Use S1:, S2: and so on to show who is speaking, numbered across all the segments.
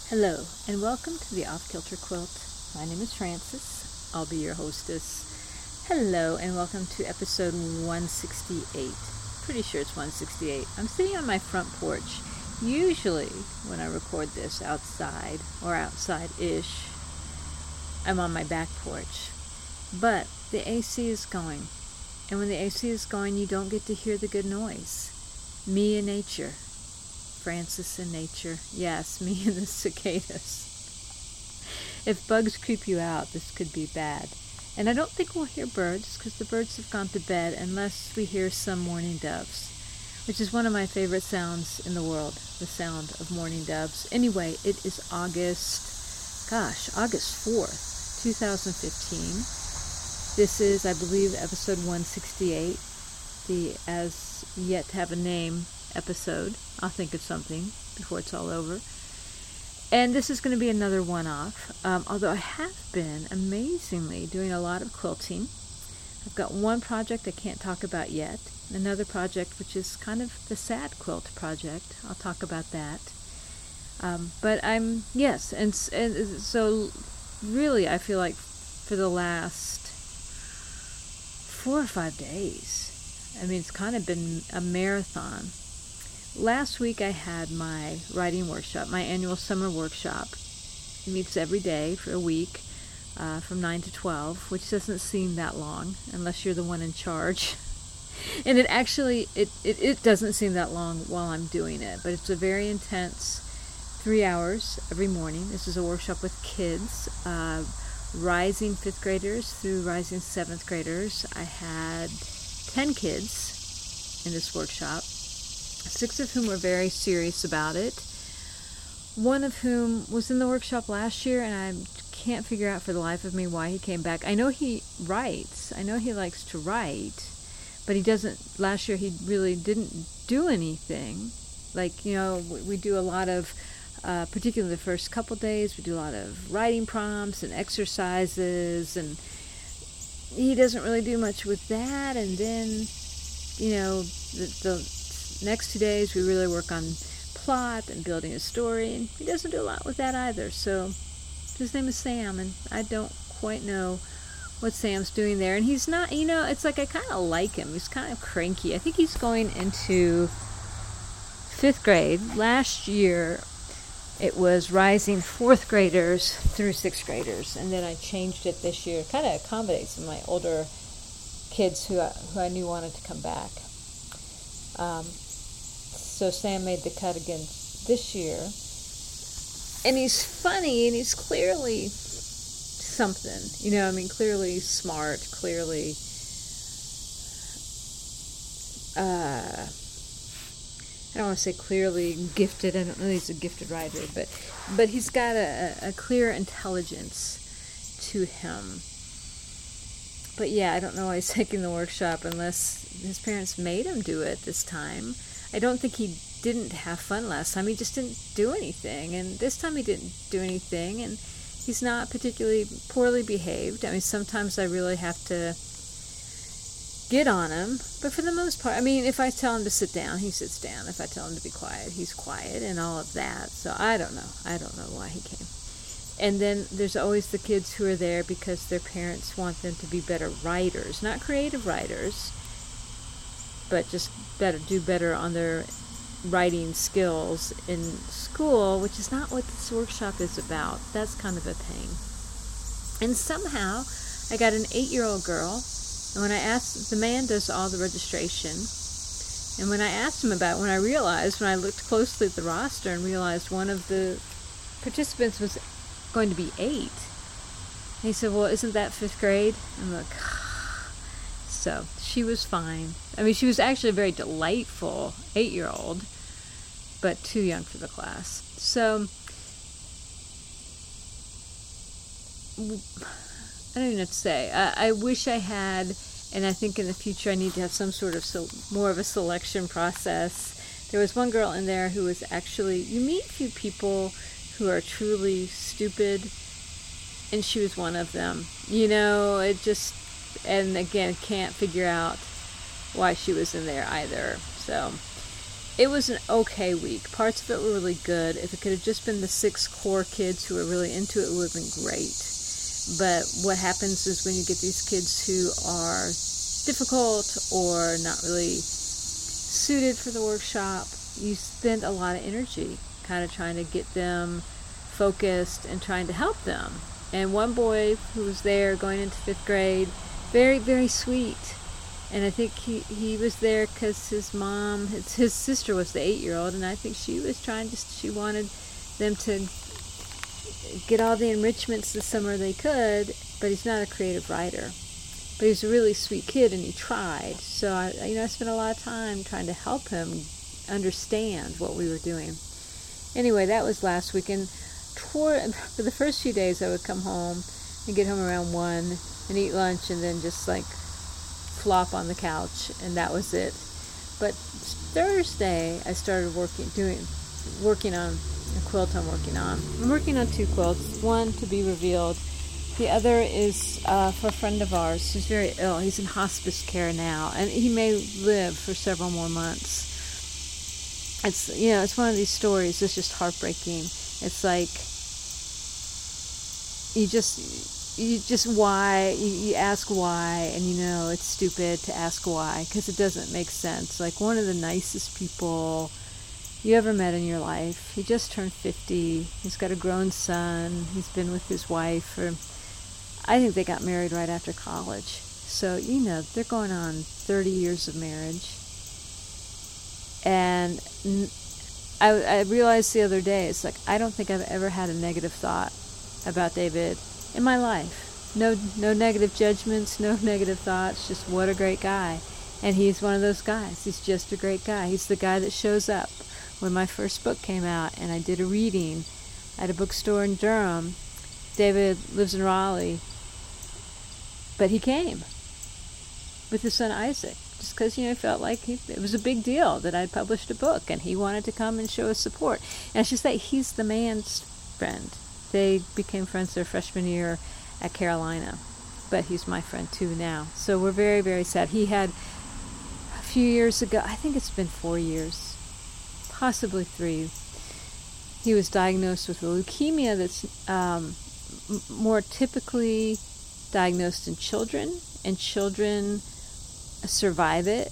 S1: Hello, and welcome to the Off Kilter Quilt. My name is Frances. I'll be your hostess. Hello, and welcome to episode 168. Pretty sure it's 168. I'm sitting on my front porch. Usually, when I record this outside, or outside-ish, I'm on my back porch. But the AC is going. And when the AC is going, you don't get to hear the good noise. Me and nature. Frances in nature. Yes, me and the cicadas. If bugs creep you out, this could be bad. And I don't think we'll hear birds, because the birds have gone to bed, unless we hear some mourning doves, which is one of my favorite sounds in the world, the sound of mourning doves. Anyway, it is August 4th, 2015. This is, I believe, episode 168, the as yet to have a name episode. I'll think of something before it's all over. And this is going to be another one-off, although I have been amazingly doing a lot of quilting. I've got one project I can't talk about yet, another project which is kind of the sad quilt project. I'll talk about that. But so really I feel like for the last 4 or 5 days, I mean, it's kind of been a marathon. Last week I had my writing workshop, my annual summer workshop. It meets every day for a week from 9 to 12, which doesn't seem that long unless you're the one in charge. And it actually, it doesn't seem that long while I'm doing it, but it's a very intense 3 hours every morning. This is a workshop with kids, rising 5th graders through rising 7th graders. I had 10 kids in this workshop. 6 of whom were very serious about it. One of whom was in the workshop last year, and I can't figure out for the life of me why he came back. I know he writes. I know he likes to write, but he doesn't. Last year he really didn't do anything. Like, we do a lot of, particularly the first couple days, we do a lot of writing prompts and exercises, and he doesn't really do much with that. And then, the next 2 days we really work on plot and building a story, and he doesn't do a lot with that either. So his name is Sam, and I don't quite know what Sam's doing there. And he's not, it's like I kind of like him. He's kind of cranky. I think he's going into 5th grade. Last year it was rising 4th graders through 6th graders, and then I changed it this year, kind of accommodate some of my older kids who I knew wanted to come back. So Sam made the cut again this year. And he's funny, and he's clearly something. Clearly smart, clearly I don't want to say clearly gifted. I don't know he's a gifted writer, but he's got a clear intelligence to him. But yeah, I don't know why he's taking the workshop unless his parents made him do it this time. I don't think he didn't have fun last time. He just didn't do anything. And this time he didn't do anything. And he's not particularly poorly behaved. I mean, sometimes I really have to get on him. But for the most part, if I tell him to sit down, he sits down. If I tell him to be quiet, he's quiet, and all of that. So I don't know. I don't know why he came. And then there's always the kids who are there because their parents want them to be better writers. Not creative writers, but just do better on their writing skills in school, which is not what this workshop is about. That's kind of a pain. And somehow I got an 8-year-old girl, and when I asked, the man does all the registration, and when I asked him about it, when I looked closely at the roster and realized one of the participants was going to be 8, and he said, well, isn't that 5th grade? I'm like, so she was fine. She was actually a very delightful 8-year-old, but too young for the class. So I don't even know what to say. I wish I had, and I think in the future I need to have some sort of more of a selection process. There was one girl in there who was actually, you meet a few people who are truly stupid, and she was one of them. And again, can't figure out why she was in there either. So it was an okay week. Parts of it were really good. If it could have just been the 6 core kids who were really into it, it would have been great. But what happens is when you get these kids who are difficult or not really suited for the workshop, you spend a lot of energy kind of trying to get them focused and trying to help them. And one boy who was there going into 5th grade, very, very sweet. And I think he was there because his mom, his sister was the 8-year-old, and I think she wanted them to get all the enrichments this summer they could, but he's not a creative writer. But he's a really sweet kid, and he tried. So I spent a lot of time trying to help him understand what we were doing. Anyway, that was last weekend. For the first few days, I would come home and get home around 1 and eat lunch, and then just like flop on the couch, and that was it. But Thursday, I started working on a quilt I'm working on. I'm working on 2 quilts, one to be revealed. The other is for a friend of ours who's very ill. He's in hospice care now, and he may live for several more months. It's one of these stories that's just heartbreaking. It's like you ask why, and it's stupid to ask why because it doesn't make sense. Like one of the nicest people you ever met in your life. He just turned 50. He's got a grown son. He's been with his wife for, I think they got married right after college. So, they're going on 30 years of marriage. And I realized the other day, it's like, I don't think I've ever had a negative thought about David in my life. No negative judgments, no negative thoughts, just what a great guy. And he's one of those guys. He's just a great guy. He's the guy that shows up. When my first book came out and I did a reading at a bookstore in Durham, David lives in Raleigh, but he came with his son Isaac, just because he felt like it was a big deal that I'd published a book, and he wanted to come and show his support. And I should say, he's the man's friend. They became friends their freshman year at Carolina, but he's my friend too now. So we're very, very sad. He had a few years ago, I think it's been 4 years, possibly 3, he was diagnosed with a leukemia that's more typically diagnosed in children, and children survive it.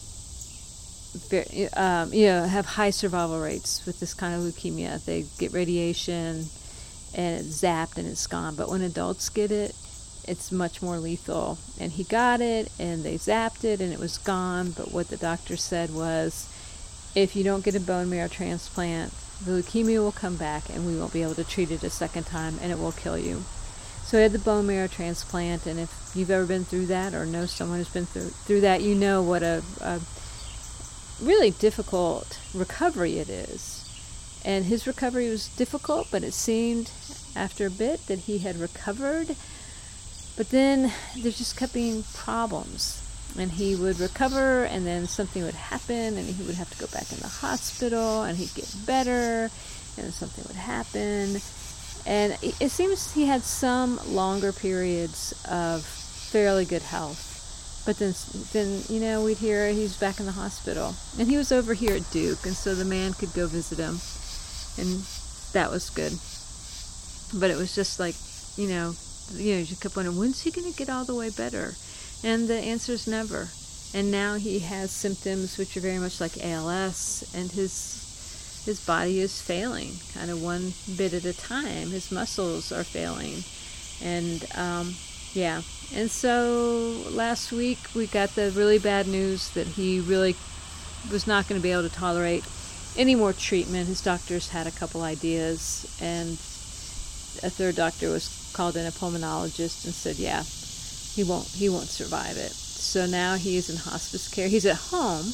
S1: Have high survival rates with this kind of leukemia. They get radiation and it's zapped and it's gone. But when adults get it, it's much more lethal. And he got it and they zapped it and it was gone. But what the doctor said was, if you don't get a bone marrow transplant, the leukemia will come back and we won't be able to treat it a second time and it will kill you. So he had the bone marrow transplant, and if you've ever been through that or know someone who's been through that, you know what a really difficult recovery it is. And his recovery was difficult, but it seemed after a bit that he had recovered. But then there just kept being problems. And he would recover, and then something would happen, and he would have to go back in the hospital, and he'd get better, and then something would happen. And it seems he had some longer periods of fairly good health. But then we'd hear he's back in the hospital. And he was over here at Duke, and so the man could go visit him. And that was good. But it was just like, you kept wondering, when's he going to get all the way better? And the answer is never. And now he has symptoms which are very much like ALS, and his body is failing, kind of one bit at a time. His muscles are failing. And, And so last week we got the really bad news that he really was not going to be able to tolerate any more treatment. His doctors had a couple ideas, and a third doctor was called in, a pulmonologist, and said, he won't survive it. So now he is in hospice care. He's at home,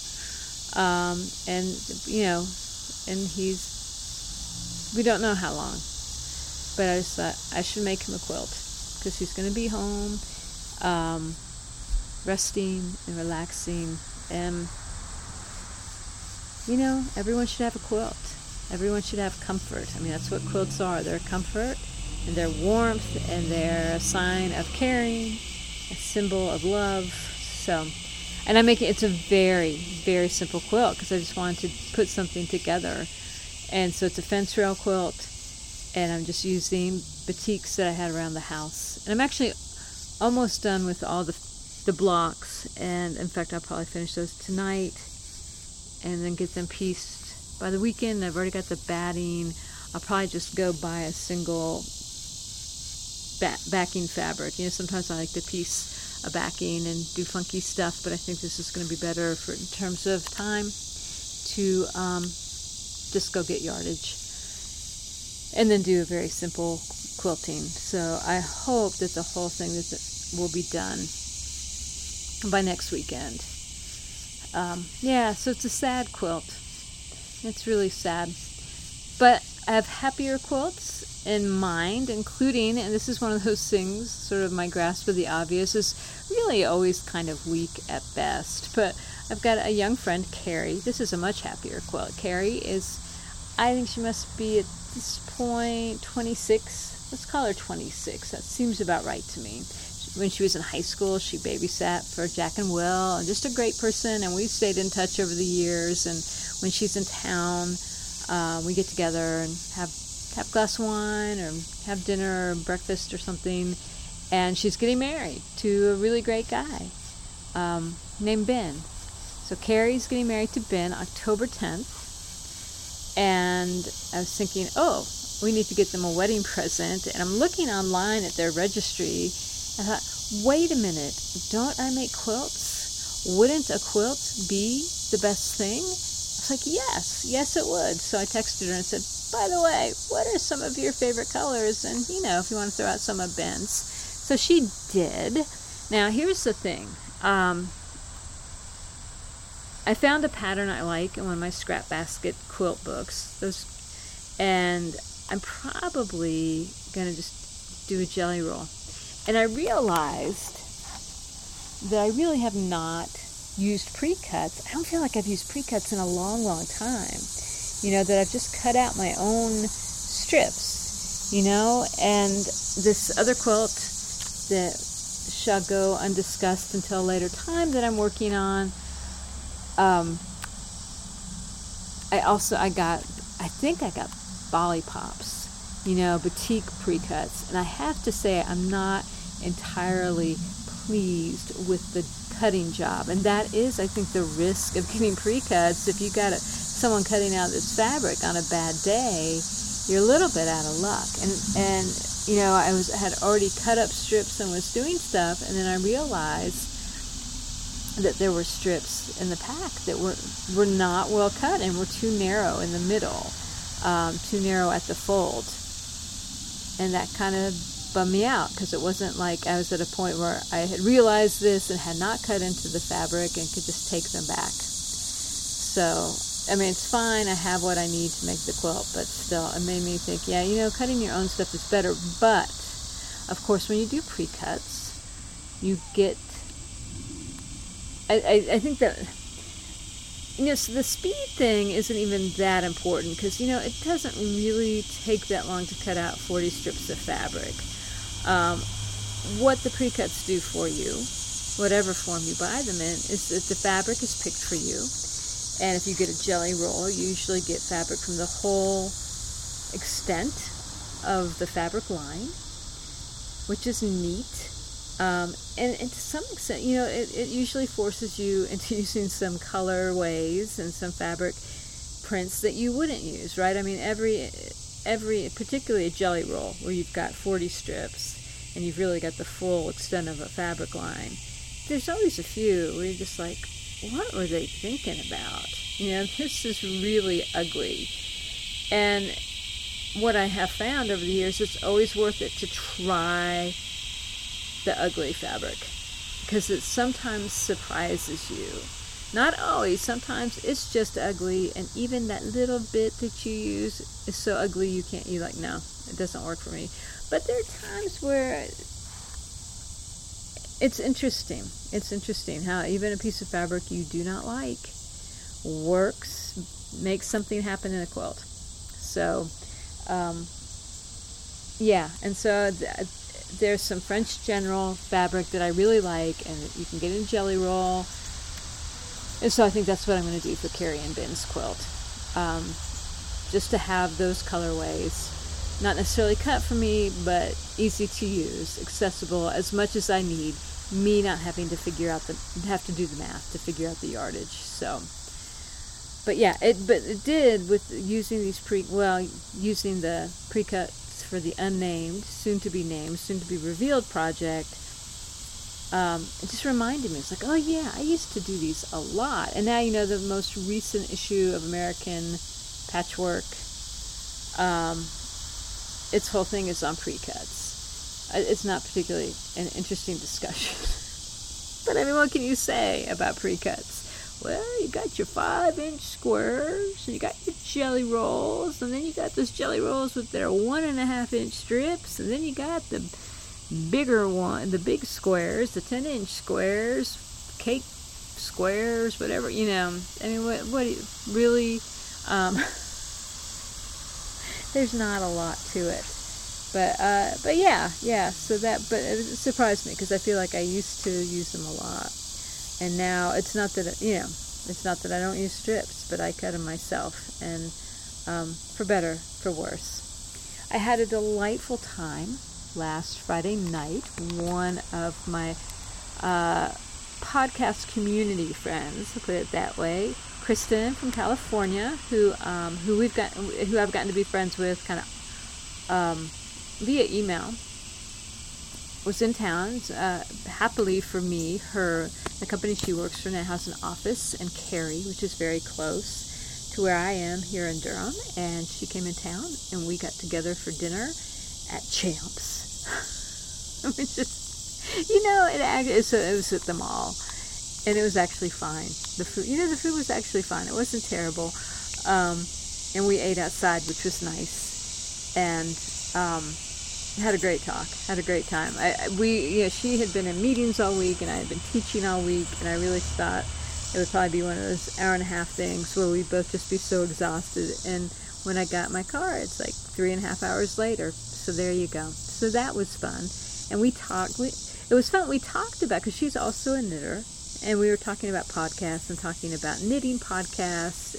S1: and we don't know how long. But I just thought I should make him a quilt, because he's going to be home, resting and relaxing. And, everyone should have a quilt. Everyone should have comfort. I mean, that's what quilts are. They're comfort, and they're warmth, and they're a sign of caring, a symbol of love. So And it's a very, very simple quilt because I just wanted to put something together. And so it's a fence rail quilt, and I'm just using batiks that I had around the house. And I'm actually almost done with all the blocks, and in fact I'll probably finish those tonight and then get them pieced by the weekend. I've already got the batting. I'll probably just go buy a single backing fabric. Sometimes I like to piece a backing and do funky stuff, but I think this is going to be better in terms of time to just go get yardage and then do a very simple quilting. So I hope that the whole thing will be done by next weekend. So it's a sad quilt. It's really sad. But I have happier quilts in mind, including, and this is one of those things, sort of my grasp of the obvious is really always kind of weak at best. But I've got a young friend, Carrie. This is a much happier quilt. Carrie is, I think she must be at this point 26. Let's call her 26. That seems about right to me. When she was in high school, she babysat for Jack and Will, and just a great person, and we've stayed in touch over the years. And when she's in town, we get together and have a glass of wine or have dinner or breakfast or something. And she's getting married to a really great guy named Ben. So Carrie's getting married to Ben October 10th. And I was thinking, we need to get them a wedding present. And I'm looking online at their registry. I thought, wait a minute, don't I make quilts? Wouldn't a quilt be the best thing? I was like, yes it would. So I texted her and said, by the way, what are some of your favorite colors? And, if you want to throw out some of Ben's. So she did. Now, here's the thing. I found a pattern I like in one of my Scrap Basket quilt books. And I'm probably going to just do a jelly roll. And I realized that I really have not used pre-cuts. I don't feel like I've used pre-cuts in a long, long time. That I've just cut out my own strips, and this other quilt that shall go undiscussed until a later time that I'm working on, I think I got Bolly Pops, batik pre-cuts, and I have to say I'm not entirely pleased with the cutting job, and that is, I think, the risk of getting pre-cuts. If you got someone cutting out this fabric on a bad day, you're a little bit out of luck. And I had already cut up strips and was doing stuff, and then I realized that there were strips in the pack that were not well cut and were too narrow in the middle, too narrow at the fold. And that kind of bummed me out, because it wasn't like I was at a point where I had realized this and had not cut into the fabric and could just take them back. So, it's fine. I have what I need to make the quilt, but still, it made me think, cutting your own stuff is better. But, of course, when you do pre-cuts, you get... I think that... so the speed thing isn't even that important, because, it doesn't really take that long to cut out 40 strips of fabric. What the pre-cuts do for you, whatever form you buy them in, is that the fabric is picked for you. And if you get a jelly roll, you usually get fabric from the whole extent of the fabric line, which is neat. And to some extent, it usually forces you into using some colorways and some fabric prints that you wouldn't use, right? Every particularly a jelly roll where you've got 40 strips and you've really got the full extent of a fabric line. There's always a few where you're just like, what were they thinking about? This is really ugly. And what I have found over the years, it's always worth it to try the ugly fabric, because it sometimes surprises you. Not always. Sometimes it's just ugly, and even that little bit that you use is so ugly you're like, no, it doesn't work for me. But there are times where it's interesting. It's interesting how even a piece of fabric you do not like works, makes something happen in a quilt. So, and so there's some French General fabric that I really like, and you can get in jelly roll. And so I think that's what I'm going to do for Carrie and Ben's quilt. Just to have those colorways, not necessarily cut for me, but easy to use, accessible as much as I need, me not having to have to do the math to figure out the yardage. So, but yeah, it did with using these using the pre-cuts for the unnamed, soon to be named, soon to be revealed project. It just reminded me, it's like, oh yeah, I used to do these a lot. And now, the most recent issue of American Patchwork, its whole thing is on pre-cuts. It's not particularly an interesting discussion. But I mean, what can you say about pre-cuts? Well, you got your 5-inch squares, and you got your jelly rolls, and then you got those jelly rolls with their 1.5-inch strips, and then you got the bigger one, the big squares, the 10-inch squares, cake squares, whatever, I mean, what really, there's not a lot to it, but yeah, so but it surprised me, because I feel like I used to use them a lot, and now it's not that, it's not that I don't use strips, but I cut them myself, and, for better, for worse. I had a delightful time last Friday night. One of my podcast community friends, to put it that way, Kristen from California, who I've gotten to be friends with kind of via email, was in town. Happily for me, the company she works for now has an office in Cary, which is very close to where I am here in Durham, and she came in town, and we got together for dinner at Champs. It was just, it was at the mall, and it was actually fine. The food was actually fine. It wasn't terrible, and we ate outside, which was nice, and had a great talk. Had a great time. She had been in meetings all week, and I had been teaching all week, and I really thought it would probably be one of those hour-and-a-half things where we'd both just be so exhausted. And when I got in my car, it's like 3.5 hours later. So there you go. So that was fun. And we talked. It was fun. We talked about, because she's also a knitter, and we were talking about podcasts and talking about knitting podcasts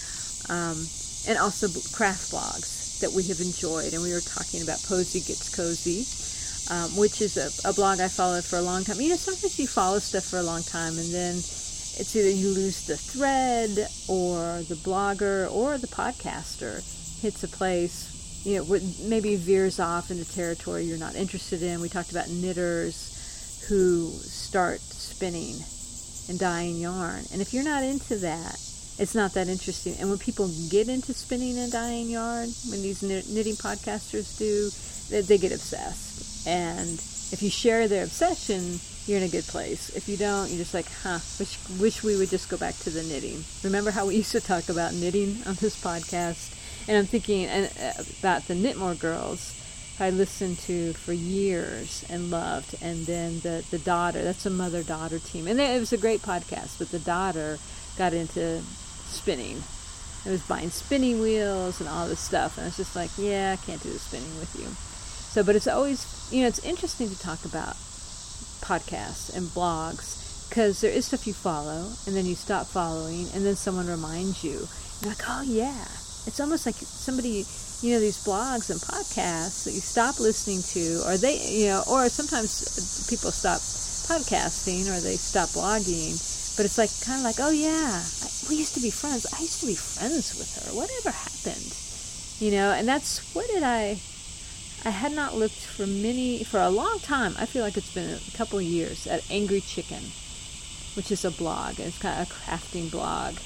S1: and also craft blogs that we have enjoyed. And we were talking about Posy Gets Cozy, which is a blog I followed for a long time. Sometimes you follow stuff for a long time, and then it's either you lose the thread, or the blogger or the podcaster hits a place, maybe veers off into territory you're not interested in. We talked about knitters who start spinning and dyeing yarn. And if you're not into that, it's not that interesting. And when people get into spinning and dyeing yarn, when these knitting podcasters do, they get obsessed. And if you share their obsession, you're in a good place. If you don't, you're just like, wish we would just go back to the knitting. Remember how we used to talk about knitting on this podcast? And I'm thinking about the Knitmore Girls, I listened to for years and loved. And then the daughter, that's a mother-daughter team. And it was a great podcast, but the daughter got into spinning. It was buying spinning wheels and all this stuff. And I was just like, yeah, I can't do the spinning with you. So, but it's always, it's interesting to talk about podcasts and blogs, because there is stuff you follow, and then you stop following, and then someone reminds you. You're like, oh yeah. It's almost like somebody, these blogs and podcasts that you stop listening to, or or sometimes people stop podcasting, or they stop blogging, but it's like, kind of like, oh yeah, we used to be friends. I used to be friends with her. Whatever happened? And that's, I had not looked for a long time. I feel like it's been a couple of years, at Angry Chicken, which is a blog. It's kind of a crafting blog.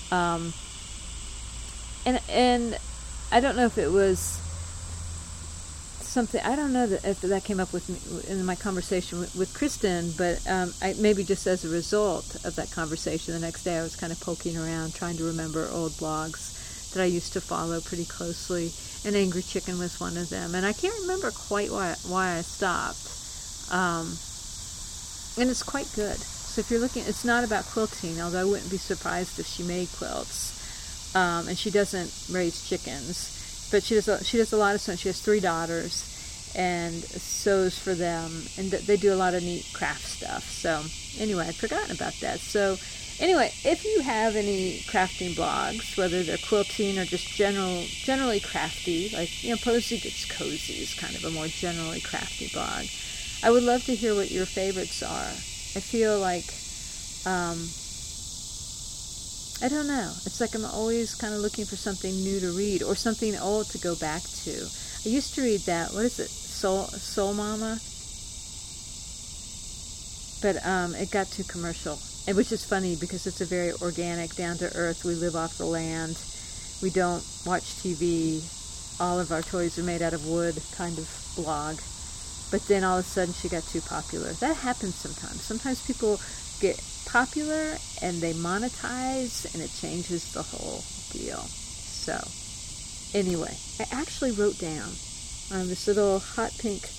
S1: And I don't know if it was something, I don't know if that came up with me in my conversation with Kristen, but maybe just as a result of that conversation, the next day I was kind of poking around, trying to remember old blogs that I used to follow pretty closely, and Angry Chicken was one of them. And I can't remember quite why I stopped. And it's quite good. So if you're looking, it's not about quilting, although I wouldn't be surprised if she made quilts. And she doesn't raise chickens, but she does a lot of stuff. She has 3 daughters, and sews for them, and they do a lot of neat craft stuff. So anyway, I'd forgotten about that. So Anyway, if you have any crafting blogs, whether they're quilting or just generally crafty, like, Posy Gets Cozy is kind of a more generally crafty blog, I would love to hear what your favorites are. I feel like, I don't know. It's like I'm always kind of looking for something new to read or something old to go back to. I used to read that, what is it, Soul Mama? But it got too commercial, which is funny because it's a very organic, down-to-earth, we live off the land, we don't watch TV, all of our toys are made out of wood kind of blog. But then all of a sudden she got too popular. That happens sometimes. Sometimes people get popular and they monetize and it changes the whole deal. So, anyway, I actually wrote down on this little hot pink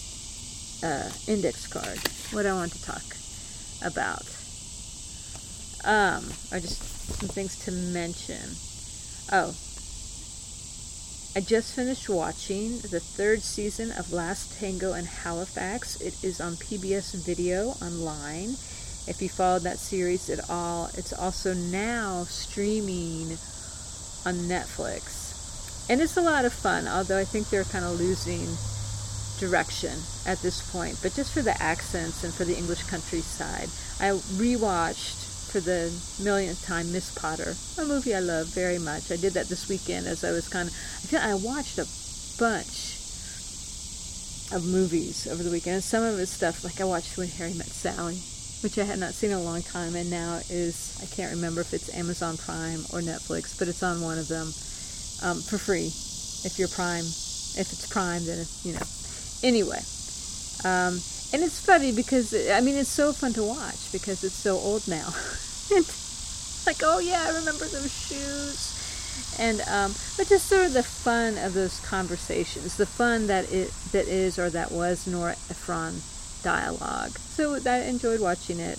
S1: index card what I want to talk about. Or just some things to mention. Oh, I just finished watching the 3rd season of Last Tango in Halifax. It is on PBS Video online. If you followed that series at all, it's also now streaming on Netflix. And it's a lot of fun, although I think they're kind of losing direction at this point. But just for the accents and for the English countryside, I rewatched for the millionth time Miss Potter, a movie I love very much. I did that this weekend as I was I watched a bunch of movies over the weekend. And some of it's stuff like I watched When Harry Met Sally, which I had not seen in a long time, and now is, I can't remember if it's Amazon Prime or Netflix, but it's on one of them for free. If you're Prime, if it's Prime, then Anyway, and it's funny because, it's so fun to watch because it's so old now. Like, oh yeah, I remember those shoes. And, but just sort of the fun of those conversations, the fun that was Nora Ephron dialogue. So I enjoyed watching it.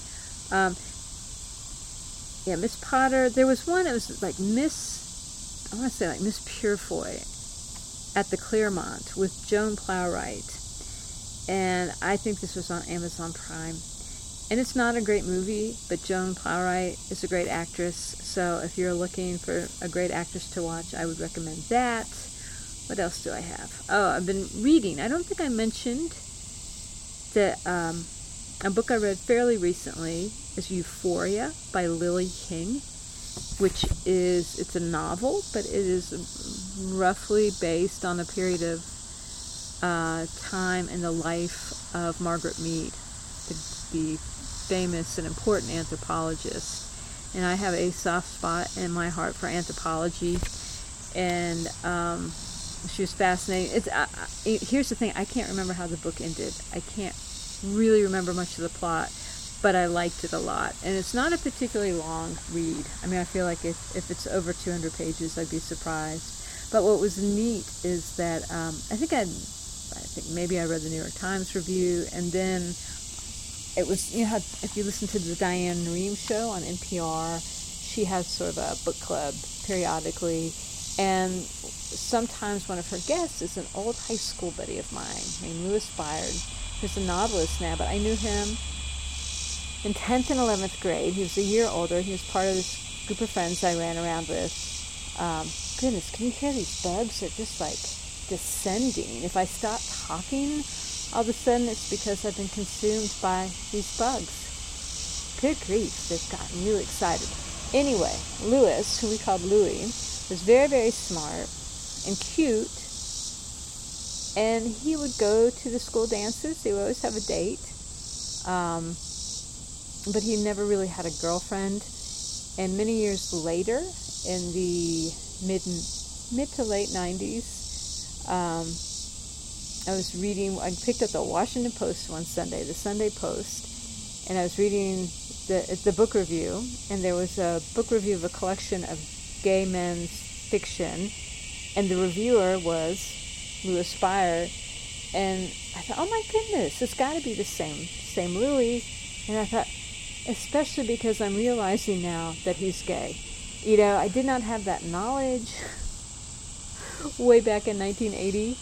S1: Miss Potter, there was one, it was like Miss Purefoy at the Claremont with Joan Plowright. And I think this was on Amazon Prime. And it's not a great movie, but Joan Plowright is a great actress. So if you're looking for a great actress to watch, I would recommend that. What else do I have? Oh, I've been reading. I don't think I mentioned that a book I read fairly recently is Euphoria by Lily King, which it's a novel, but it is roughly based on a period of time in the life of Margaret Mead, the famous and important anthropologist. And I have a soft spot in my heart for anthropology, and she was fascinating. Here's the thing, I can't remember how the book ended. I can't really remember much of the plot, but I liked it a lot. And it's not a particularly long read. I feel like if it's over 200 pages, I'd be surprised. But what was neat is that I think maybe I read the New York Times review, and then it was, how if you listen to the Diane Rehm show on NPR, she has sort of a book club periodically, and sometimes one of her guests is an old high school buddy of mine named Louis Byard, who's a novelist now, but I knew him in 10th and 11th grade. He was a year older. He was part of this group of friends I ran around with. Goodness, can you hear these bugs? They're just like descending. If I stop talking, all of a sudden it's because I've been consumed by these bugs. Good grief, they've gotten really excited. Anyway, Louis, who we called Louis, was very, very smart and cute, and he would go to the school dances. They would always have a date, but he never really had a girlfriend. And many years later, in the mid to late 90s, I picked up the Washington Post one Sunday, the Sunday Post, and I was reading the book review, and there was a book review of a collection of gay men's fiction, and the reviewer was Louis Byard, and I thought, oh my goodness, it's got to be the same Louis, and I thought, especially because I'm realizing now that he's gay. I did not have that knowledge way back in 1980.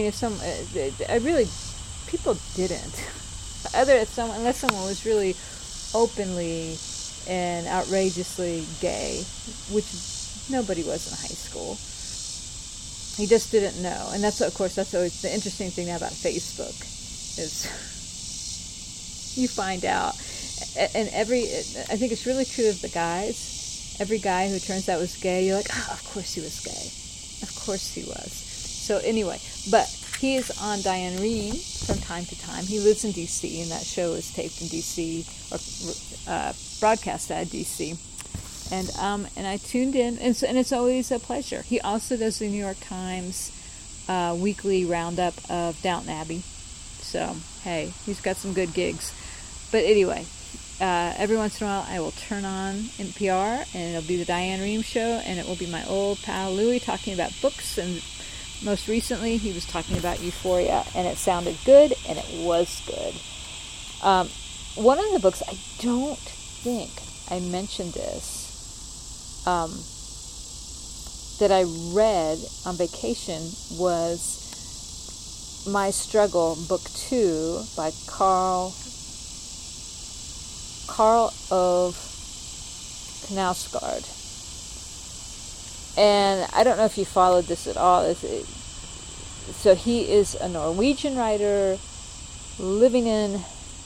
S1: People didn't. Unless someone was really openly and outrageously gay, which nobody was in high school. He just didn't know. And that's, of course, that's always the interesting thing now about Facebook, is you find out. And I think it's really true of the guys. Every guy who turns out was gay, you're like, oh, of course he was gay. Of course he was. So anyway, but he is on Diane Rehm from time to time. He lives in D.C., and that show is taped in D.C. or broadcast out of D.C. And I tuned in, and it's always a pleasure. He also does the New York Times weekly roundup of Downton Abbey. So, hey, he's got some good gigs. But anyway, every once in a while I will turn on NPR, and it'll be the Diane Rehm show, and it will be my old pal Louie talking about books, and most recently he was talking about Euphoria, and it sounded good, and it was good. One of the books, I don't think I mentioned this, that I read on vacation was My Struggle, Book 2 by Karl Ove Knausgaard. And I don't know if you followed this at all. So he is a Norwegian writer living in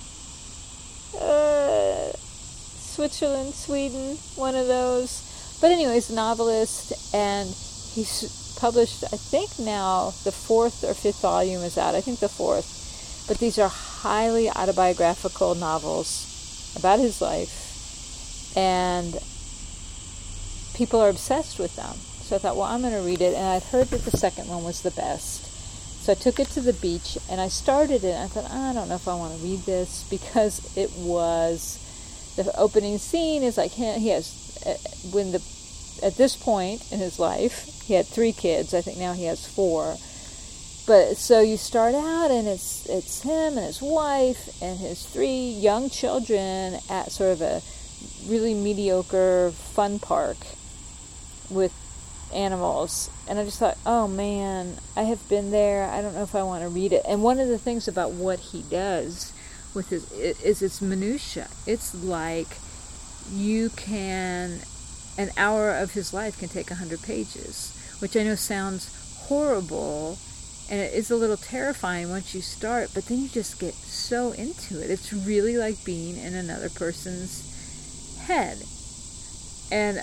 S1: Switzerland, Sweden, one of those. But anyways, novelist, and he's published, I think now, the 4th or 5th volume is out. I think the 4th. But these are highly autobiographical novels about his life, and people are obsessed with them. So I thought, well, I'm going to read it, and I'd heard that the second one was the best. So I took it to the beach, and I started it, and I thought, I don't know if I want to read this, because it was, the opening scene is like he has, at this point in his life, he had 3 kids. I think now he has 4. But so you start out, and it's him and his wife and his 3 young children at sort of a really mediocre fun park with animals. And I just thought, oh man, I have been there. I don't know if I want to read it. And one of the things about what he does with his is its minutia. It's like an hour of his life can take 100 pages, which I know sounds horrible. And it is a little terrifying once you start, but then you just get so into it. It's really like being in another person's head. And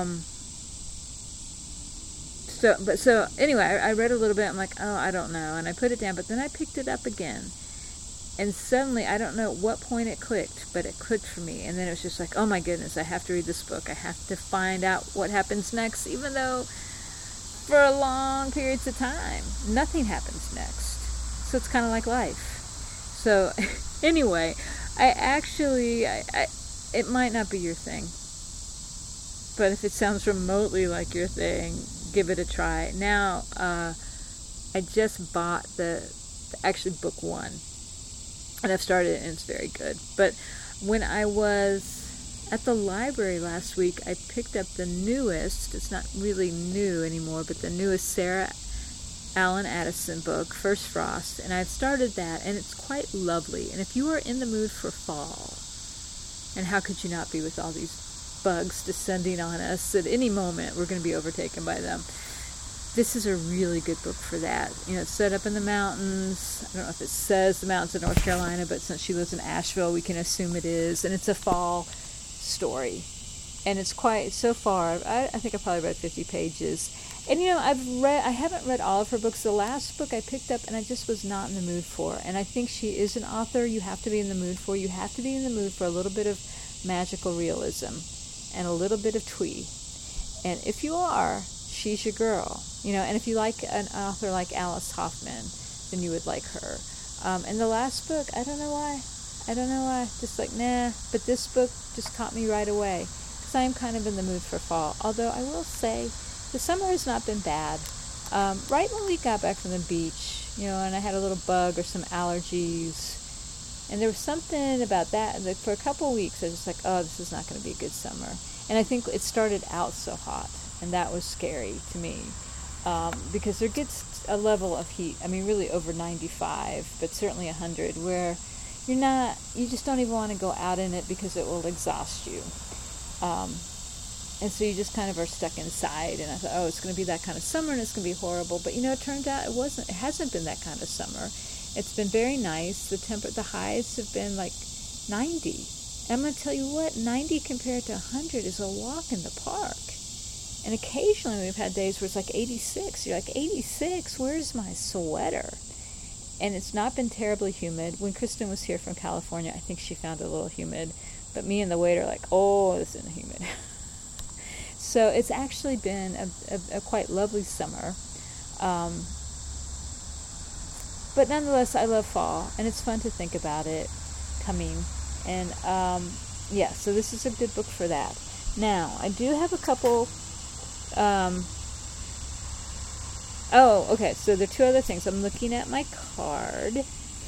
S1: so anyway, I read a little bit. I'm like, oh, I don't know, and I put it down. But then I picked it up again, and suddenly, I don't know at what point it clicked, but it clicked for me. And then it was just like, oh my goodness, I have to read this book. I have to find out what happens next, even though for long periods of time nothing happens next. So it's kind of like life. So anyway, it might not be your thing, but if it sounds remotely like your thing, give it a try. Now I just bought actually book 1, and I've started it, and it's very good. But when I was at the library last week, I picked up the newest, it's not really new anymore, but the newest Sarah Allen Addison book, First Frost, and I've started that, and it's quite lovely. And if you are in the mood for fall, and how could you not be with all these bugs descending on us at any moment, we're going to be overtaken by them. This is a really good book for that. You know, it's set up in the mountains. I don't know if it says the mountains of North Carolina, but since she lives in Asheville, we can assume it is. And it's a fall story, and it's quite, so far I think I probably read 50 pages, and you know, I haven't read all of her books. The last book I picked up, and I just was not in the mood for, and I think she is an author you have to be in the mood for. You have to be in the mood for a little bit of magical realism and a little bit of twee, and if you are, she's your girl, you know. And if you like an author like Alice Hoffman, then you would like her. And the last book, I don't know why, just like, nah. But this book just caught me right away, because I am kind of in the mood for fall. Although I will say, the summer has not been bad. Right when we got back from the beach, you know, and I had a little bug or some allergies, and there was something about that, like for a couple of weeks, I was just like, oh, this is not going to be a good summer. And I think it started out so hot, and that was scary to me, because there gets a level of heat, I mean, really over 95, but certainly 100, where you just don't even want to go out in it because it will exhaust you. And so you just kind of are stuck inside. And I thought, oh, it's going to be that kind of summer and it's going to be horrible. But it turned out it hasn't been that kind of summer. It's been very nice. The highs have been like 90. And I'm going to tell you what, 90 compared to 100 is a walk in the park. And occasionally we've had days where it's like 86. You're like, 86? Where's my sweater? And it's not been terribly humid. When Kristen was here from California, I think she found it a little humid. But me and the waiter are like, oh, this isn't humid. So it's actually been a quite lovely summer. But nonetheless, I love fall. And it's fun to think about it coming. And so this is a good book for that. Now, I do have a couple... so there are two other things. I'm looking at my card.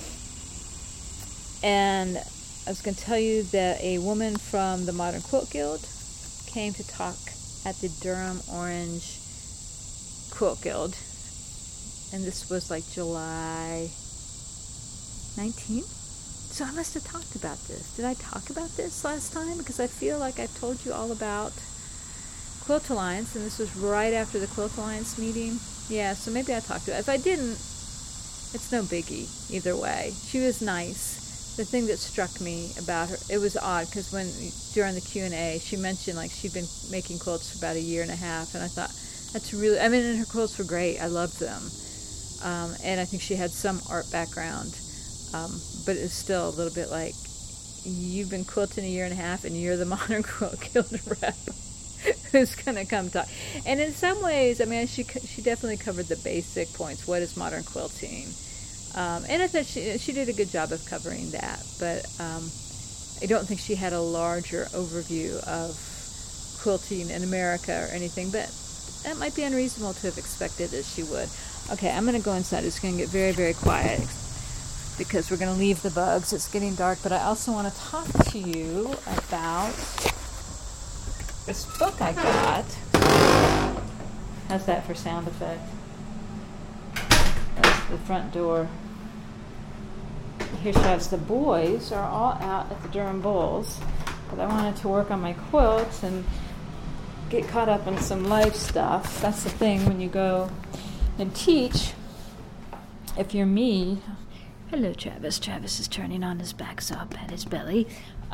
S1: And I was going to tell you that a woman from the Modern Quilt Guild came to talk at the Durham Orange Quilt Guild. And this was like July 19th. So I must have talked about this. Did I talk about this last time? Because I feel like I've told you all about Quilt Alliance, and this was right after the Quilt Alliance meeting. Yeah, so maybe I talked about it. If I didn't, it's no biggie either way. She was nice. The thing that struck me about her, it was odd because during the Q&A, she mentioned like she'd been making quilts for about a year and a half, and I thought that's really, and her quilts were great. I loved them. And I think she had some art background, but it's still a little bit like, you've been quilting a year and a half and you're the Modern Quilt Guild rep. Who's going to come talk? And in some ways, I mean, she definitely covered the basic points. What is modern quilting? And I thought she did a good job of covering that. But I don't think she had a larger overview of quilting in America or anything. But that might be unreasonable to have expected that she would. Okay, I'm going to go inside. It's going to get very, very quiet because we're going to leave the bugs. It's getting dark. But I also want to talk to you about this book I got. How's that for sound effect? That's the front door. Here she has the boys are all out at the Durham Bulls, but I wanted to work on my quilts and get caught up on some life stuff. That's the thing when you go and teach. If you're me, hello Travis. Travis is turning on his back, so I'll pat his belly.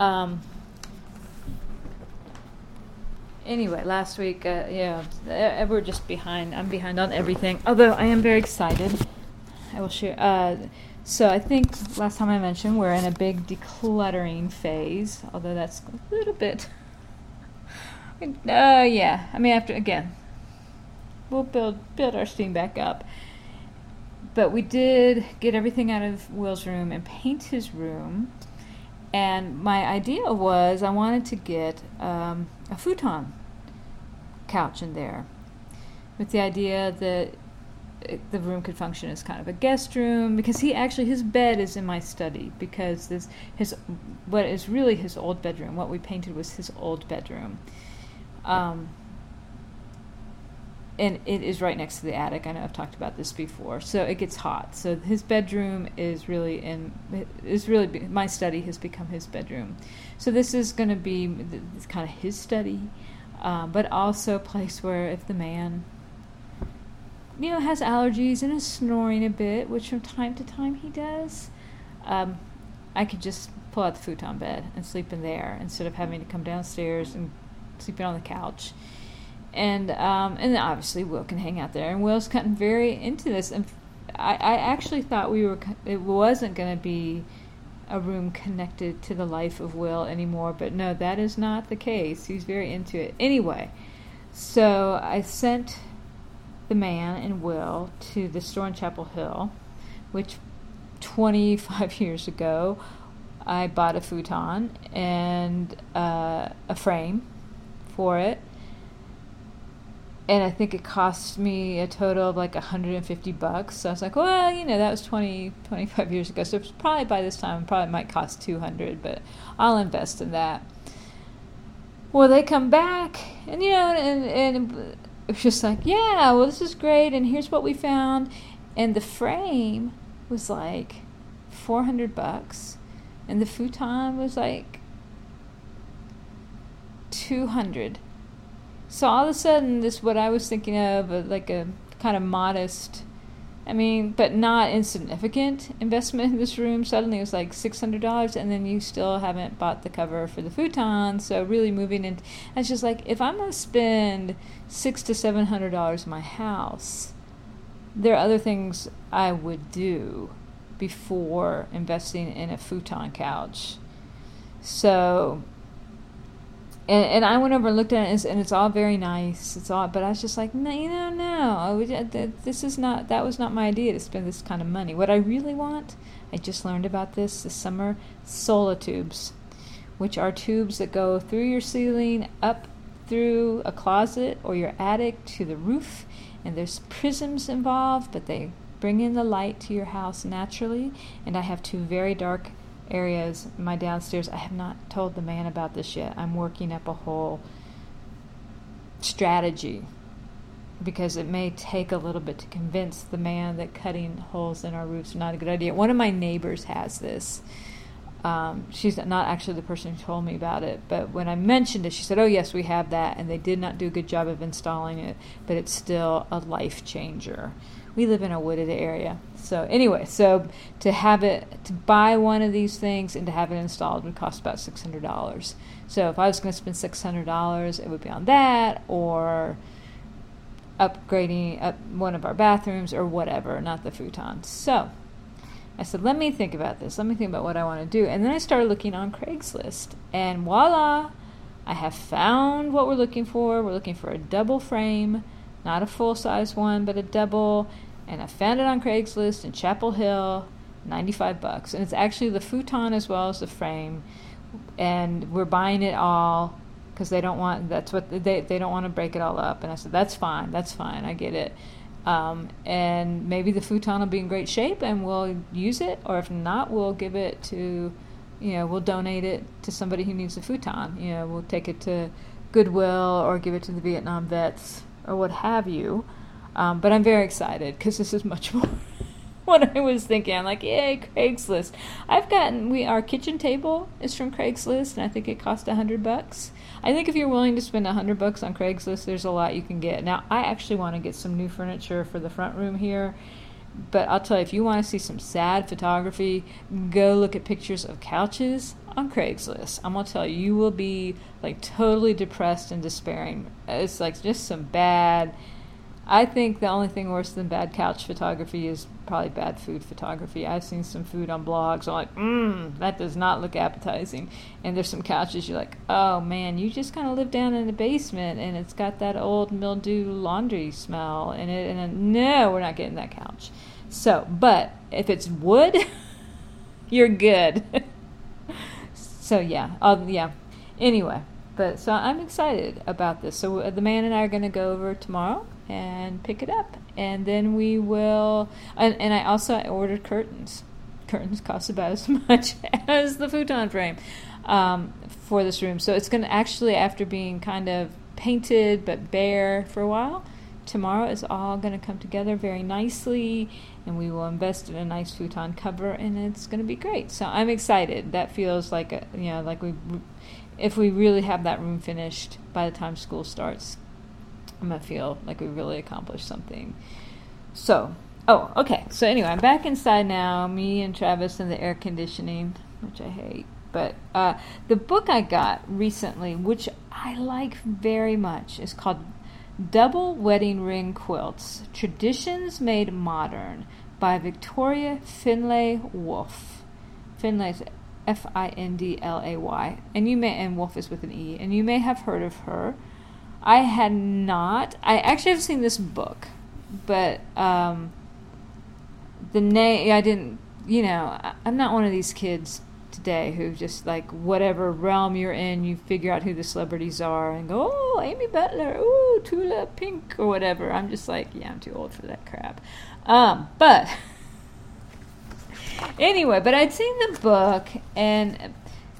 S1: Anyway, last week, we're just behind. I'm behind on everything, although I am very excited. I will share. So I think last time I mentioned we're in a big decluttering phase, although that's a little bit... I mean, we'll build our steam back up. But we did get everything out of Will's room and paint his room. And my idea was I wanted to get a futon couch in there with the idea that the room could function as kind of a guest room, because his bed is in my study, because what is really his old bedroom, what we painted was his old bedroom. And it is right next to the attic. I know I've talked about this before. So it gets hot. So his bedroom is really my study has become his bedroom. So this is going to be kind of his study, but also a place where if the man, has allergies and is snoring a bit, which from time to time he does, I could just pull out the futon bed and sleep in there instead of having to come downstairs and sleeping on the couch. And obviously Will can hang out there, and Will's gotten very into this. And I actually thought it wasn't going to be a room connected to the life of Will anymore, but no, that is not the case. He's very into it. Anyway, so I sent the man and Will to the store in Chapel Hill, which 25 years ago I bought a futon and a frame for it. And I think it cost me a total of like $150. So I was like, well, that was 25 years ago. So it's probably by this time, it probably might cost $200, but I'll invest in that. Well, they come back, and and it's just like, yeah, well, this is great, and here's what we found. And the frame was like $400. and the futon was like $200. So all of a sudden, this what I was thinking of, like a kind of modest, I mean, but not insignificant investment in this room, suddenly it was like $600, and then you still haven't bought the cover for the futon. So really moving in, it's just like, if I'm going to spend $600 to $700 in my house, there are other things I would do before investing in a futon couch. So, and I went over and looked at it, and it's all very nice. It's all, but I was just like, no, no. This is not. That was not my idea to spend this kind of money. What I really want, I just learned about this summer, Solitubes, which are tubes that go through your ceiling, up through a closet or your attic to the roof, and there's prisms involved, but they bring in the light to your house naturally. And I have two very dark areas my downstairs. I have not told the man about this yet. I'm working up a whole strategy because it may take a little bit to convince the man that cutting holes in our roofs is not a good idea. One of my neighbors has this. She's not actually the person who told me about it, but when I mentioned it, she said, oh yes, we have that, and they did not do a good job of installing it, but it's still a life changer. We live in a wooded area. So anyway, so to buy one of these things and to have it installed would cost about $600. So if I was going to spend $600, it would be on that or upgrading one of our bathrooms or whatever, not the futon. So I said, let me think about this. Let me think about what I want to do. And then I started looking on Craigslist. And voila, I have found what we're looking for. We're looking for a double frame, not a full-size one, but a double. And I found it on Craigslist in Chapel Hill, $95. And it's actually the futon as well as the frame. And we're buying it all because they don't want, they don't want to break it all up. And I said, that's fine, I get it. And maybe the futon will be in great shape and we'll use it, or if not, we'll give it to, we'll donate it to somebody who needs a futon. We'll take it to Goodwill or give it to the Vietnam vets or what have you. But I'm very excited because this is much more what I was thinking. I'm like, yay, Craigslist. Our kitchen table is from Craigslist, and I think it cost $100. I think if you're willing to spend $100 on Craigslist, there's a lot you can get. Now, I actually want to get some new furniture for the front room here, but I'll tell you, if you want to see some sad photography, go look at pictures of couches on Craigslist. I'm going to tell you, you will be like totally depressed and despairing. It's like just some bad... I think the only thing worse than bad couch photography is probably bad food photography. I've seen some food on blogs. I'm like, that does not look appetizing. And there's some couches you're like, oh man, you just kind of live down in the basement and it's got that old mildew laundry smell in it. And no, we're not getting that couch. So, but if it's wood, you're good. So yeah. Anyway, so I'm excited about this. So the man and I are going to go over tomorrow and pick it up, and then we will, and I ordered curtains. Curtains cost about as much as the futon frame for this room. So it's going to actually, after being kind of painted but bare for a while, tomorrow is all going to come together very nicely, and we will invest in a nice futon cover, and it's going to be great. So I'm excited. That feels like if we really have that room finished by the time school starts, I'm going to feel like we really accomplished something. So, okay. So anyway, I'm back inside now, me and Travis in the air conditioning, which I hate. But the book I got recently, which I like very much, is called Double Wedding Ring Quilts, Traditions Made Modern by Victoria Findlay Wolff. Findlay's Findlay, and Wolff is with an E, and you may have heard of her. I had not. I actually have seen this book, but the name, I didn't, I'm not one of these kids today who just, like, whatever realm you're in, you figure out who the celebrities are and go, oh, Amy Butler, ooh, Tula Pink, or whatever. I'm just like, yeah, I'm too old for that crap. But anyway, but I'd seen the book, and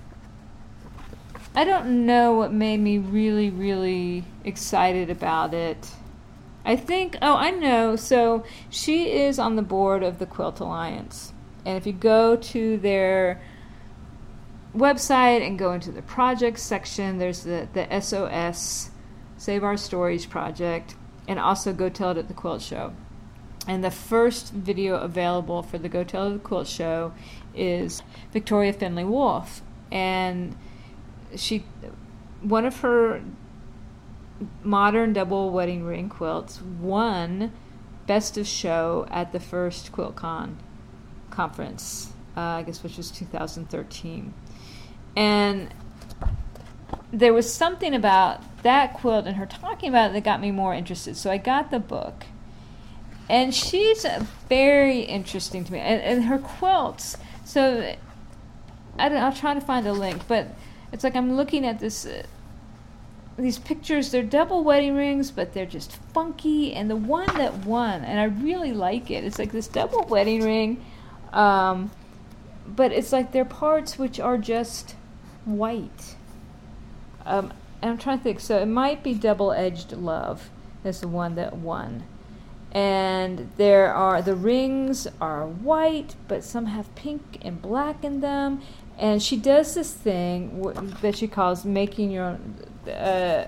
S1: I don't know what made me really, really excited about it. I think, I know. So she is on the board of the Quilt Alliance. And if you go to their website and go into the projects section. There's the SOS, Save Our Stories project, and also Go Tell It at the Quilt Show. And the first video available for the Go Tell It at the Quilt Show is Victoria Finley Wolf. And one of her modern double wedding ring quilts won Best of Show at the first QuiltCon conference, I guess, which was 2013. And there was something about that quilt and her talking about it that got me more interested. So I got the book. And she's very interesting to me. And her quilts, so I'll try to find a link, but it's like I'm looking at these pictures. They're double wedding rings, but they're just funky. And the one that won, and I really like it, it's like this double wedding ring, but it's like they're parts which are just white. And I'm trying to think. So it might be Double Edged Love is the one that won. And the rings are white, but some have pink and black in them. And she does this thing that she calls making your own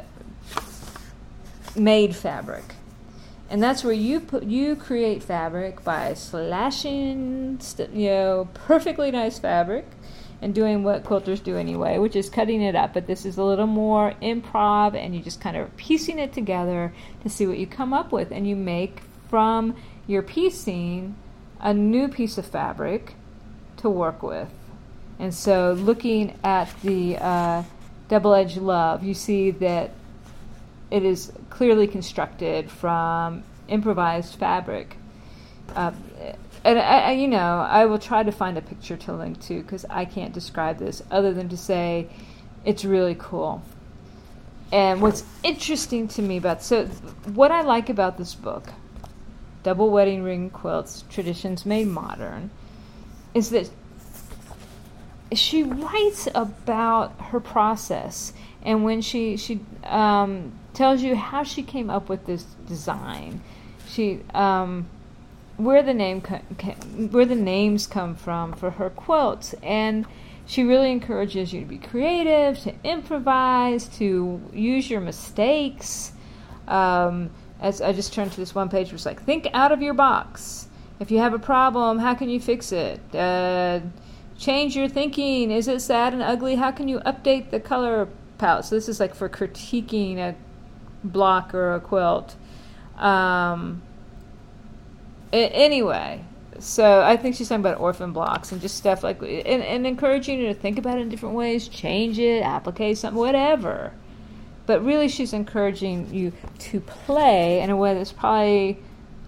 S1: made fabric. And that's where you create fabric by slashing, perfectly nice fabric and doing what quilters do anyway, which is cutting it up. But this is a little more improv, and you just kind of piecing it together to see what you come up with. And you make from your piecing a new piece of fabric to work with. And so looking at the Double-Edged Love, you see that it is clearly constructed from improvised fabric. And I will try to find a picture to link to, because I can't describe this other than to say it's really cool. And what's interesting to me what I like about this book, Double Wedding Ring Quilts, Traditions Made Modern, is that she writes about her process, and when she tells you how she came up with this design, where the names come from for her quilts, and she really encourages you to be creative, to improvise, to use your mistakes. As I just turned to this one page, it was like, think out of your box. If you have a problem, how can you fix it? Change your thinking. Is it sad and ugly? How can you update the color palette? So this is like for critiquing a block or a quilt. Anyway, so I think she's talking about orphan blocks and just stuff like, and encouraging you to think about it in different ways, change it, applicate something, whatever. But really, she's encouraging you to play in a way that's probably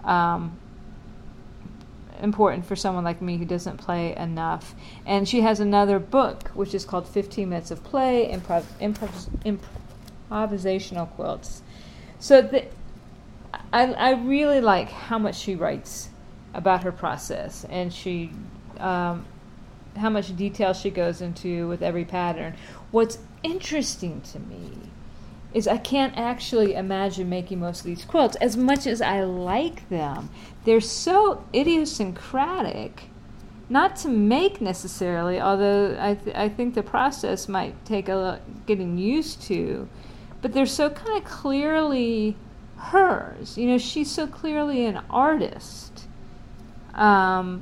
S1: important for someone like me who doesn't play enough. And she has another book, which is called 15 Minutes of Play, Improvisational Quilts. So I really like how much she writes about her process, and how much detail she goes into with every pattern. What's interesting to me is I can't actually imagine making most of these quilts. As much as I like them, they're so idiosyncratic, not to make necessarily, although I think the process might take a lot getting used to, but they're so kind of clearly hers. She's so clearly an artist. So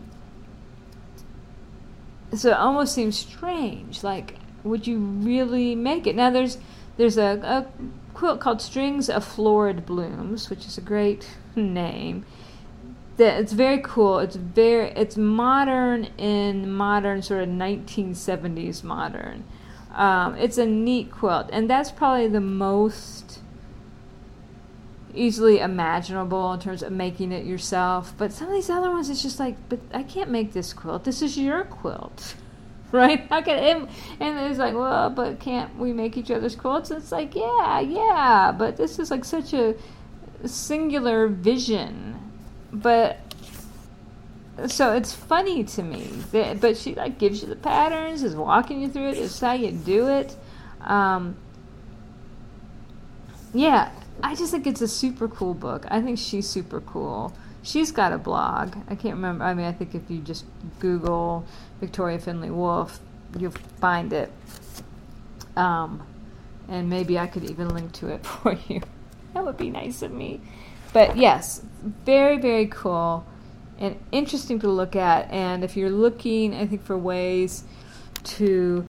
S1: it almost seems strange. Like, would you really make it? Now, there's a quilt called Strings of Florid Blooms, which is a great name. It's very cool. It's modern in modern, sort of 1970s modern. It's a neat quilt, and that's probably the most easily imaginable in terms of making it yourself. But some of these other ones, it's just like, but I can't make this quilt. This is your quilt. Right? How can and it's like, well, but can't we make each other's quilts? It's like, yeah, but this is like such a singular vision. But so it's funny to me but she like gives you the patterns, is walking you through it, is how you do it. I just think it's a super cool book. I think she's super cool. She's got a blog. I can't remember. I think if you just Google Victoria Finley Wolf, you'll find it. And maybe I could even link to it for you. That would be nice of me. But yes, very, very cool and interesting to look at. And if you're looking, I think, for ways to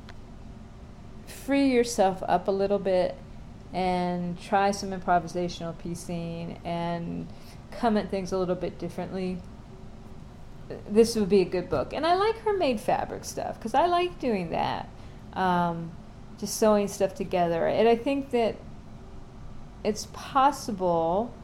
S1: free yourself up a little bit and try some improvisational piecing and come at things a little bit differently, this would be a good book. And I like her made fabric stuff because I like doing that. Just sewing stuff together. And I think that it's possible,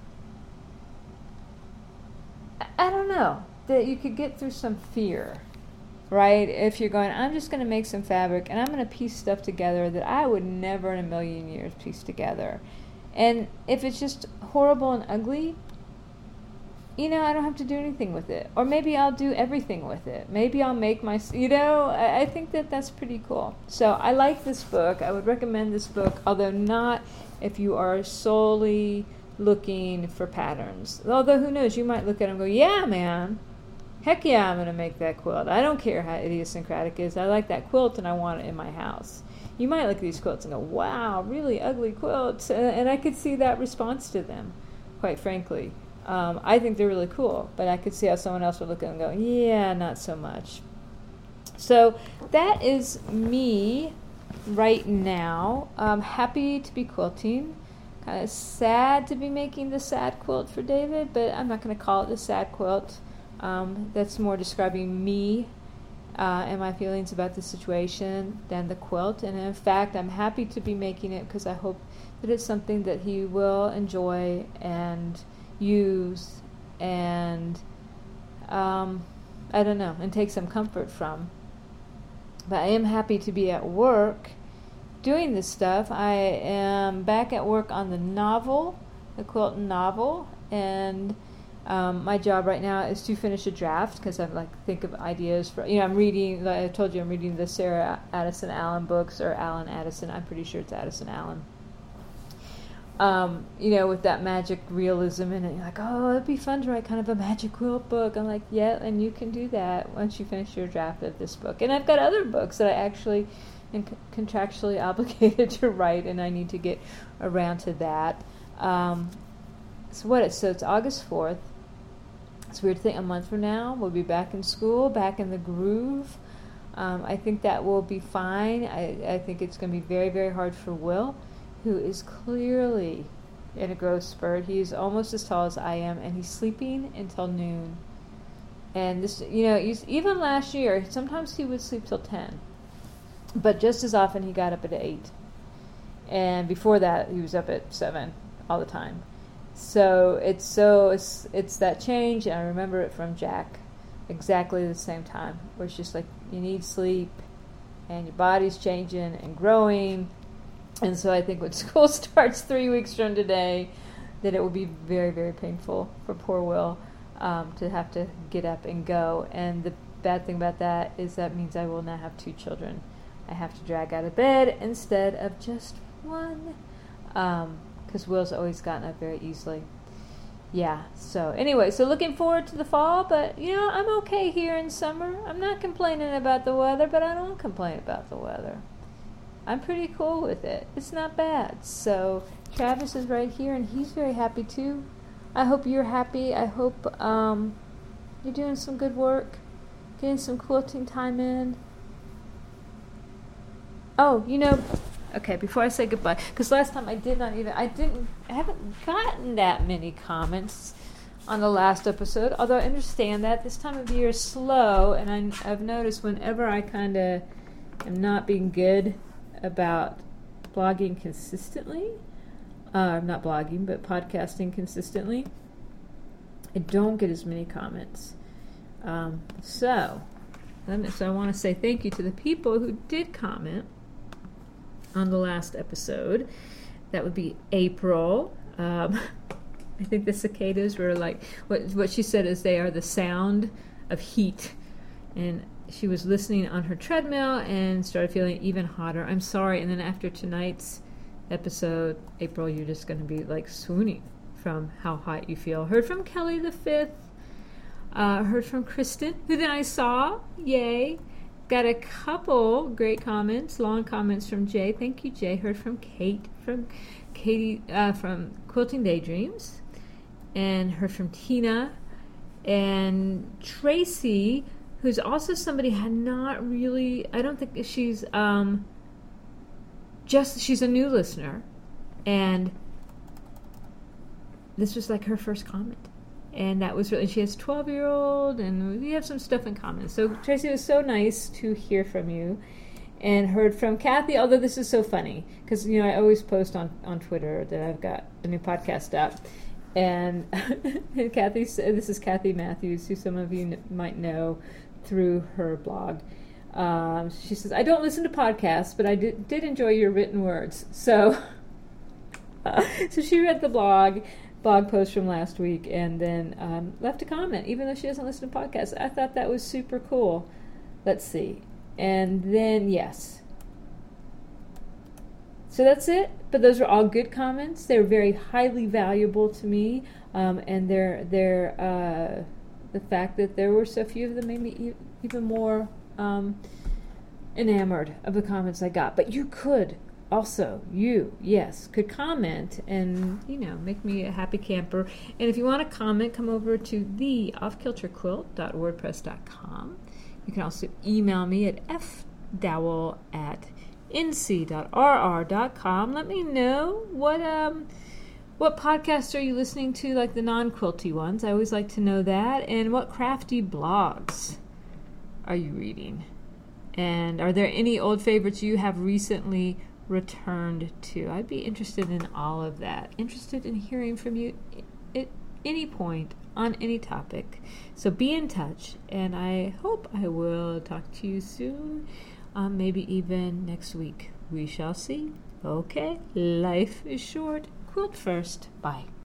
S1: I don't know, that you could get through some fear, right? If you're going, I'm just going to make some fabric and I'm going to piece stuff together that I would never in a million years piece together. And if it's just horrible and ugly, I don't have to do anything with it. Or maybe I'll do everything with it. Maybe I'll make my, I think that that's pretty cool. So I like this book. I would recommend this book, although not if you are solely looking for patterns. Although who knows, you might look at it and go, yeah, man, heck yeah, I'm going to make that quilt. I don't care how idiosyncratic it is. I like that quilt and I want it in my house. You might look at these quilts and go, wow, really ugly quilts. And I could see that response to them, quite frankly. I think they're really cool, but I could see how someone else would look at them and go, yeah, not so much. So that is me right now. Happy to be quilting. Kind of sad to be making the sad quilt for David, but I'm not going to call it the sad quilt. That's more describing me and my feelings about the situation than the quilt. And in fact, I'm happy to be making it because I hope that it's something that he will enjoy and use and I don't know, and take some comfort from. But I am happy to be at work doing this stuff. I am back at work on the novel, the Quilting novel, and my job right now is to finish a draft because I think of ideas for, I'm reading, like I told you, I'm reading the Sarah Addison Allen books, or Allen Addison, I'm pretty sure it's Addison Allen. With that magic realism in it. You're like, oh, it'd be fun to write kind of a magic quilt book. I'm like, yeah, and you can do that once you finish your draft of this book. And I've got other books that I actually am contractually obligated to write, and I need to get around to that. So it's August 4th. It's weird to think a month from now we'll be back in school, back in the groove. I think that will be fine. I think it's going to be very, very hard for Will, who is clearly in a growth spurt. He's almost as tall as I am, and he's sleeping until noon. And this, even last year, sometimes he would sleep till 10. But just as often, he got up at 8. And before that, he was up at 7 all the time. So it's that change, and I remember it from Jack, exactly the same time, where it's just like, you need sleep, and your body's changing and growing. And so I think when school starts 3 weeks from today, that it will be very, very painful for poor Will to have to get up and go. And the bad thing about that is that means I will now have 2 children. I have to drag out of bed instead of just one, because Will's always gotten up very easily. Yeah, so anyway, so looking forward to the fall, but I'm okay here in summer. I'm not complaining about the weather, but I don't complain about the weather. I'm pretty cool with it. It's not bad. So Travis is right here, and he's very happy too. I hope you're happy. I hope you're doing some good work, getting some quilting time in. Oh, okay, before I say goodbye, because last time I haven't gotten that many comments on the last episode, although I understand that this time of year is slow, and I've noticed whenever I kind of am not being good about blogging consistently, not blogging, but podcasting consistently, I don't get as many comments. So I want to say thank you to the people who did comment on the last episode. That would be April. I think the cicadas were like, what she said is they are the sound of heat. And she was listening on her treadmill and started feeling even hotter. I'm sorry. And then after tonight's episode, April, you're just going to be like swooning from how hot you feel. Heard from Kelly the 5th. Heard from Kristen, who then I saw. Yay. got a couple great comments, long comments from Jay. Thank you, Jay. Heard from Katie from Quilting Daydreams, and heard from Tina and Tracy, who's also somebody had not really. I don't think she's she's a new listener, and this was like her first comment. And that was really, she has a 12-year-old, and we have some stuff in common. So, Tracy, it was so nice to hear from you. And heard from Kathy, although this is so funny, because, I always post on Twitter that I've got a new podcast up. And Kathy, this is Kathy Matthews, who some of you might know through her blog. She says, I don't listen to podcasts, but I did enjoy your written words. So, so she read the blog post from last week and then left a comment, even though she doesn't listen to podcasts. I thought that was super cool. Let's see. And then, yes. So that's it. But those are all good comments. They were very highly valuable to me. And they're the fact that there were so few of them made me even more enamored of the comments I got. But you could also, could comment and, make me a happy camper. And if you want to comment, come over to theoffkilterquilt.wordpress.com. You can also email me at fdowell@nc.rr.com. Let me know what podcasts are you listening to, like the non-quilty ones. I always like to know that. And what crafty blogs are you reading? And are there any old favorites you have recently returned to? I'd be interested in all of that. Interested in hearing from you at any point on any topic. So be in touch, and I hope I will talk to you soon, maybe even next week. We shall see. Okay, life is short. Quilt first. Bye.